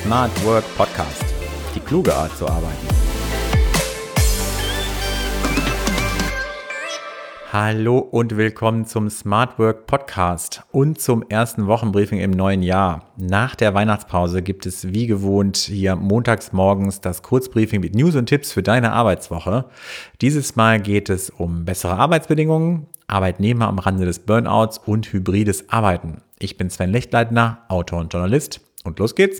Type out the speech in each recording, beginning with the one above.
Smart Work Podcast. Die kluge Art zu arbeiten. Hallo und willkommen zum Smart Work Podcast und zum ersten Wochenbriefing im neuen Jahr. Nach der Weihnachtspause gibt es wie gewohnt hier montags morgens das Kurzbriefing mit News und Tipps für deine Arbeitswoche. Dieses Mal geht es um bessere Arbeitsbedingungen, Arbeitnehmer am Rande des Burnouts und hybrides Arbeiten. Ich bin Sven Lechtleitner, Autor und Journalist und los geht's.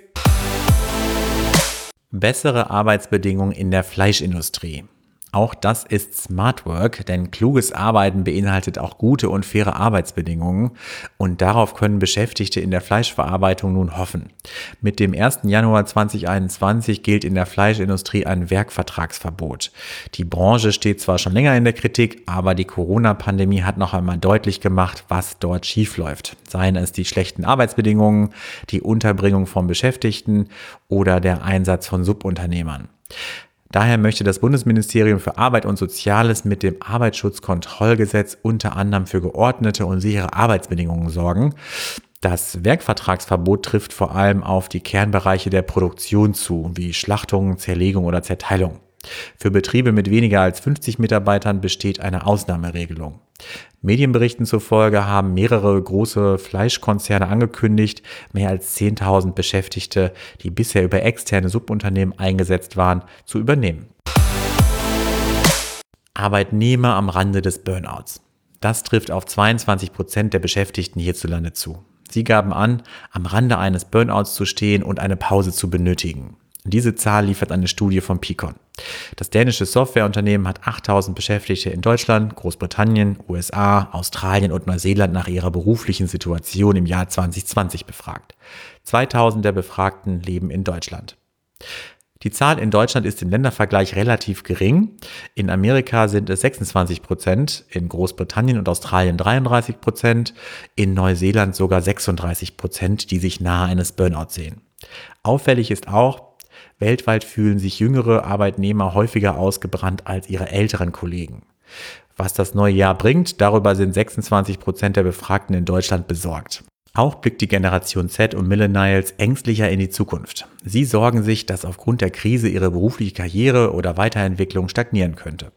Bessere Arbeitsbedingungen in der Fleischindustrie. Auch das ist Smart Work, denn kluges Arbeiten beinhaltet auch gute und faire Arbeitsbedingungen und darauf können Beschäftigte in der Fleischverarbeitung nun hoffen. Mit dem 1. Januar 2021 gilt in der Fleischindustrie ein Werkvertragsverbot. Die Branche steht zwar schon länger in der Kritik, aber die Corona-Pandemie hat noch einmal deutlich gemacht, was dort schiefläuft. Seien es die schlechten Arbeitsbedingungen, die Unterbringung von Beschäftigten oder der Einsatz von Subunternehmern. Daher möchte das Bundesministerium für Arbeit und Soziales mit dem Arbeitsschutzkontrollgesetz unter anderem für geordnete und sichere Arbeitsbedingungen sorgen. Das Werkvertragsverbot trifft vor allem auf die Kernbereiche der Produktion zu, wie Schlachtung, Zerlegung oder Zerteilung. Für Betriebe mit weniger als 50 Mitarbeitern besteht eine Ausnahmeregelung. Medienberichten zufolge haben mehrere große Fleischkonzerne angekündigt, mehr als 10.000 Beschäftigte, die bisher über externe Subunternehmen eingesetzt waren, zu übernehmen. Arbeitnehmer am Rande des Burnouts. Das trifft auf 22% der Beschäftigten hierzulande zu. Sie gaben an, am Rande eines Burnouts zu stehen und eine Pause zu benötigen. Diese Zahl liefert eine Studie von Picon. Das dänische Softwareunternehmen hat 8.000 Beschäftigte in Deutschland, Großbritannien, USA, Australien und Neuseeland nach ihrer beruflichen Situation im Jahr 2020 befragt. 2.000 der Befragten leben in Deutschland. Die Zahl in Deutschland ist im Ländervergleich relativ gering. In Amerika sind es 26%, in Großbritannien und Australien 33%, in Neuseeland sogar 36%, die sich nahe eines Burnouts sehen. Auffällig ist auch, weltweit fühlen sich jüngere Arbeitnehmer häufiger ausgebrannt als ihre älteren Kollegen. Was das neue Jahr bringt, darüber sind 26% der Befragten in Deutschland besorgt. Auch blickt die Generation Z und Millennials ängstlicher in die Zukunft. Sie sorgen sich, dass aufgrund der Krise ihre berufliche Karriere oder Weiterentwicklung stagnieren könnte.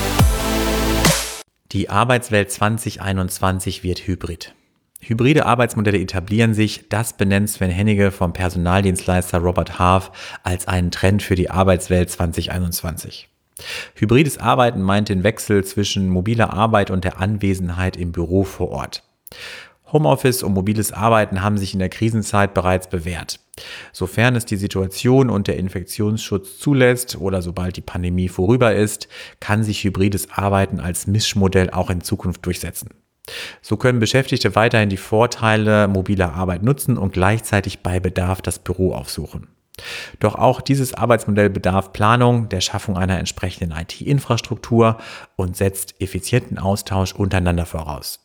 Die Arbeitswelt 2021 wird hybrid. Hybride Arbeitsmodelle etablieren sich, das benennt Sven Hennigge vom Personaldienstleister Robert Half als einen Trend für die Arbeitswelt 2021. Hybrides Arbeiten meint den Wechsel zwischen mobiler Arbeit und der Anwesenheit im Büro vor Ort. Homeoffice und mobiles Arbeiten haben sich in der Krisenzeit bereits bewährt. Sofern es die Situation und der Infektionsschutz zulässt oder sobald die Pandemie vorüber ist, kann sich hybrides Arbeiten als Mischmodell auch in Zukunft durchsetzen. So können Beschäftigte weiterhin die Vorteile mobiler Arbeit nutzen und gleichzeitig bei Bedarf das Büro aufsuchen. Doch auch dieses Arbeitsmodell bedarf Planung, der Schaffung einer entsprechenden IT-Infrastruktur und setzt effizienten Austausch untereinander voraus.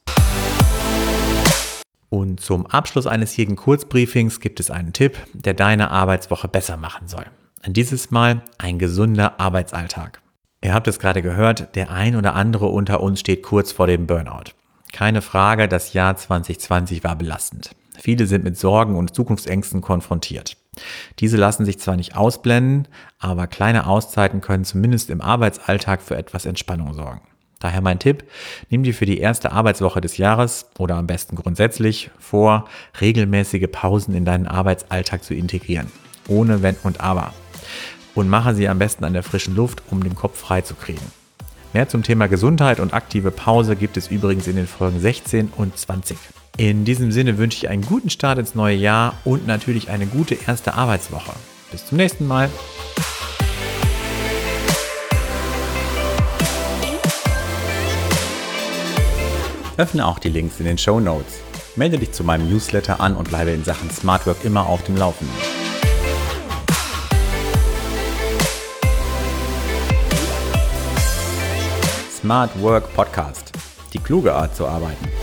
Und zum Abschluss eines jeden Kurzbriefings gibt es einen Tipp, der deine Arbeitswoche besser machen soll. Dieses Mal ein gesunder Arbeitsalltag. Ihr habt es gerade gehört, der ein oder andere unter uns steht kurz vor dem Burnout. Keine Frage, das Jahr 2020 war belastend. Viele sind mit Sorgen und Zukunftsängsten konfrontiert. Diese lassen sich zwar nicht ausblenden, aber kleine Auszeiten können zumindest im Arbeitsalltag für etwas Entspannung sorgen. Daher mein Tipp, nimm dir für die erste Arbeitswoche des Jahres oder am besten grundsätzlich vor, regelmäßige Pausen in deinen Arbeitsalltag zu integrieren. Ohne Wenn und Aber. Und mache sie am besten an der frischen Luft, um den Kopf frei zu kriegen. Mehr zum Thema Gesundheit und aktive Pause gibt es übrigens in den Folgen 16 und 20. In diesem Sinne wünsche ich einen guten Start ins neue Jahr und natürlich eine gute erste Arbeitswoche. Bis zum nächsten Mal. Öffne auch die Links in den Shownotes. Melde dich zu meinem Newsletter an und bleibe in Sachen Smart Work immer auf dem Laufenden. Smart Work Podcast. Die kluge Art zu arbeiten.